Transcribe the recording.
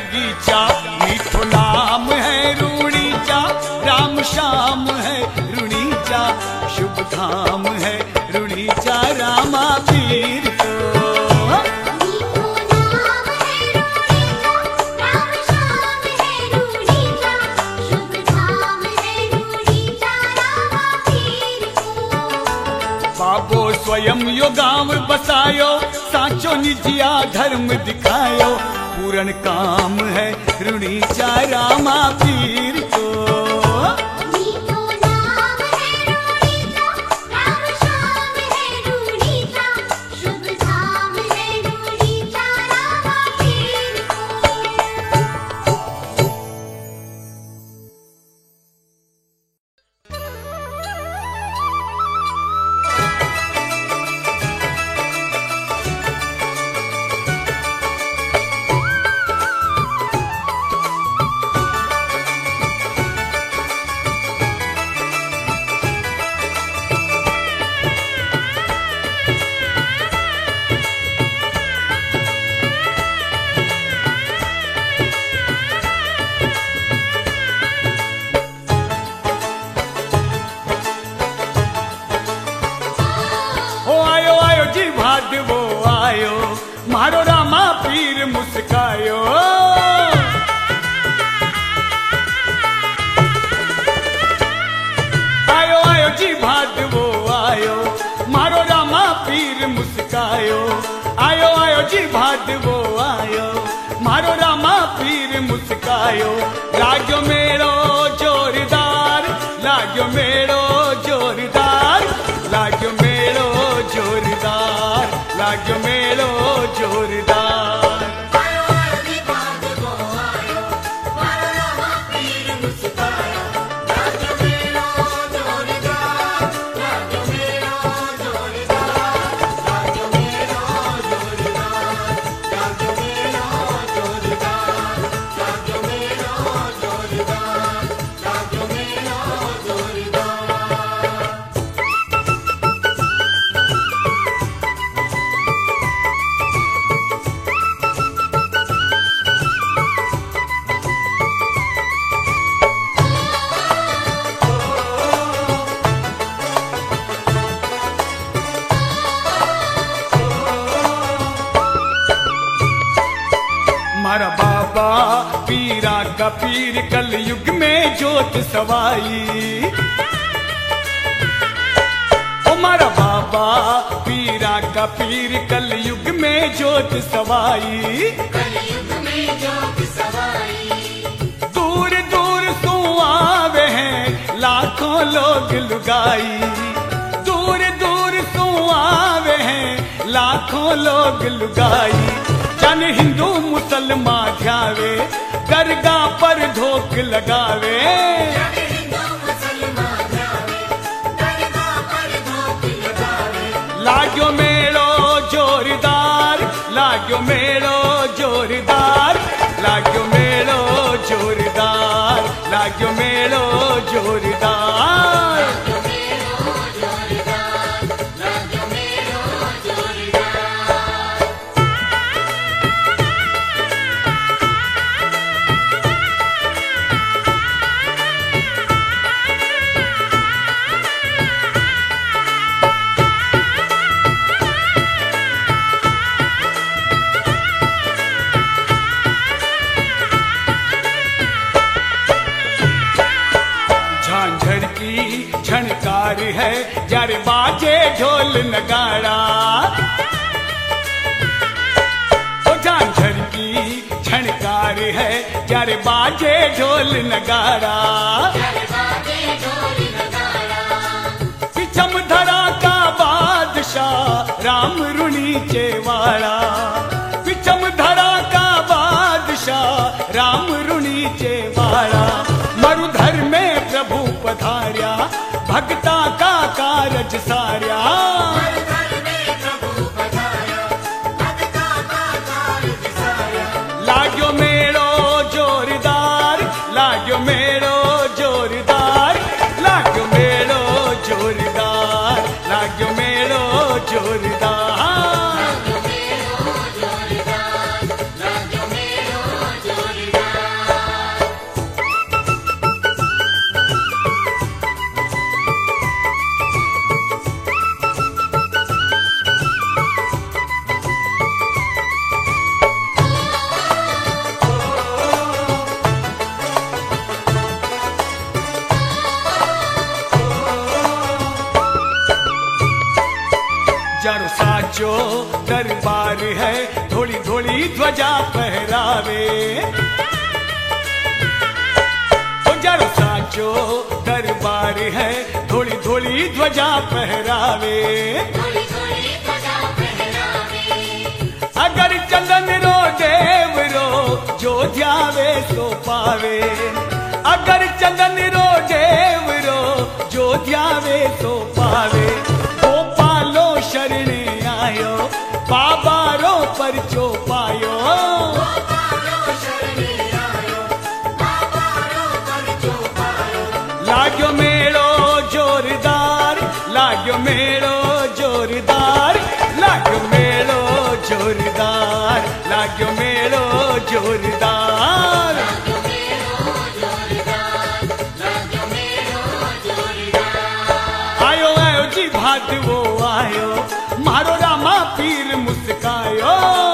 बगीचा, मीठो नाम है रूणीचा, राम श्याम है रूणीचा, शुभ धाम है रूणीचा रामा पीर को। बाबो स्वयं यो गांव बसायो, साचो निजिया धर्म दिखायो, पूर्ण काम है रूणीचा रामा पीर को। वो आयो मारो रामा पीर मुस्कायो, आयो आयो जी भाद वो आयो मारो रामा पीर मुस्कायो, आयो आयो जी भाद वो आयो मारो रामा पीर मुस्कायो। लाग्यो मेड़ो जोरदार, लाग्यो मेड़ो जोरदार, लाग्यो मेड़ो जोरदार, लाग्यो मेड़ो जोरदार। हमारा बाबा पीरा का पीर कल युग में जोत सवाई, हमारा बाबा पीरा का पीर कल युग में जोत सवाई, कलयुग में जोत सवाई। दूर दूर सु आवे हैं लाखों लोग लुगाई, दूर दूर सु आवे हैं लाखों लोग लुगाई। जन हिंदू मुसलमान ध्यावे, दरगाह पर धोख लगावे, जन हिंदू मुसलमान ध्यावे, दरगाह पर धोख लगावे। लाग्यो मेड़ो जोरदार, लाग्यो मेड़ो जोरदार, लाग्यो मेड़ो जोरदार, लाग्यो मेड़ो जोरदार। झनकार है जार बाजे ढोल नगाड़ा, ओ झांझर की झनकार है जार बाजे ढोल नगाड़ा। पिछम धरा का बादशाह राम रूणीचे वाला, पिछम धरा का बादशाह राम रूणीचे वाला। मरुधर में प्रभु पधार्या भक्ता का कारज सार्या, मरुधर में प्रभु पधार्या भक्ता का कारज सार्या। लाग्यो मेड़ो जोरदार, लाग्यो मेड़ो जोरदार, लाग्यो मेड़ो जोरदार, लाग्यो मेड़ो जोरदार, लाग्यो मेड़ो जोरदार, लाग्यो मेड़ो जोरदार। साचो दरबार है, थोड़ी थोड़ी ध्वजा पहरावे। जरो साचो दरबार है, थोड़ी थोड़ी ध्वजा पहरावे। अगर चंदन रो देव रो जो ध्यावे सो पावे। अगर चंदन रो देव रो जो ध्यावे सो पावे। गोपालो शरणे आयो, बाबा रो परचो पायो। लाग्यो मेलो जोरदार, लाग्यो मेलो जोरदार, लाग्यो मेलो जोरदार, लाग्यो मेलो जोरदार। आयो आयो जी भात वो आयो, मारो रामा पीर मुस्कायो।